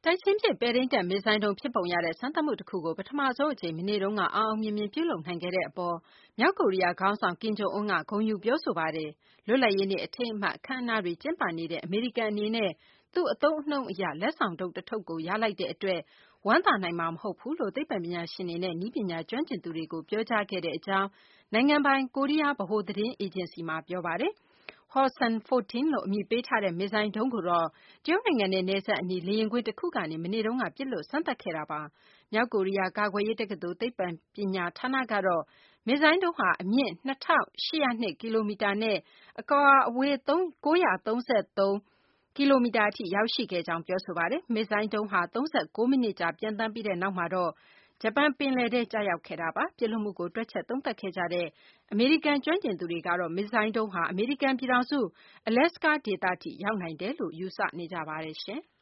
တိုက်ချင်းပစ်ပဲ့ထိန်းတပ်မစ်ဇိုင်းဒုံးဖြစ်ပုံရတဲ့စမ်းသပ်မှုတခုကိုပထမဆုံးအကြိမ်မနေ့တုန်းကအောင်အောင်မြင်မြင်ပြုလုပ်နိုင်ခဲ့တဲ့အပေါ်မြောက်ကိုရီးယားခေါင်းဆောင်ကင်ဂျုံအွန်းကဂုဏ်ယူပြောဆိုပါတယ်။လွတ်လပ်ရေးနေ့အထိမ်းအမှတ်အခမ်းအနားတွေကျင်းပနေတဲ့အမေရိကန်အနေနဲ့သူ့အသုံးအနှုန်းအရလက်ဆောင်တုပ်တထုပ်ကိုရလိုက်တဲ့အတွက်ဝမ်းသာနိုင်မှာမဟုတ်ဘူးလို့သိပ္ပံပညာရှင်တွေနဲ့နည်းပညာကျွမ်းကျင်သူတွေကိုပြောကြားခဲ့တဲ့အကြောင်းနိုင်ငံပိုင်ကိုရီးယားဗဟိုသတင်းအေဂျင်စီမှာပြောပါတယ်။ Hwasong-14 လို့အမည်ပေးထားတဲ့မစ်ဇိုင်းဒုံးကိုတော့တရုတ်နိုင်ငံနဲ့နယ်စပ်အနီးလေယာဉ်ကွင်းတခုကနေမနေ့တုန်းကပစ်လွှတ်စမ်းသပ်ခဲ့တာပါ။မြောက်ကိုရီးယားကာကွယ်ရေးတက္ကသိုလ်သိပ္ပံပညာဌာနကတော့မစ်ဇိုင်းဒုံးဟာအမြင့် 2,802 ကီလိုမီတာနဲ့အကွာအဝေး933 ကီလိုမီတာအထိရောက်ရှိခဲ့ကြောင်းပြောဆိုပါတယ်။မစ်ဇိုင်းဒုံးဟာ39မိနစ်ကြာပျံသန်းပြီးတဲ့နောက်မှာတော့ဂျပန်ပင်လယ်ထဲကျရောက်ခဲ့တာပါ။ပစ်လွှတ်မှုကိုတွက်ချက်သုံးသပ်ခဲ့ကြတဲ့အမေရိကန်ကျွမ်းကျင်သူတွေကတော့မစ်ဇိုင်းဒုံးဟာအမေရိကန်ပြည်ထောင်စု Alaska ဒေသထိရောက်နိုင်တယ်လို့ယူဆနေကြပါတယ်။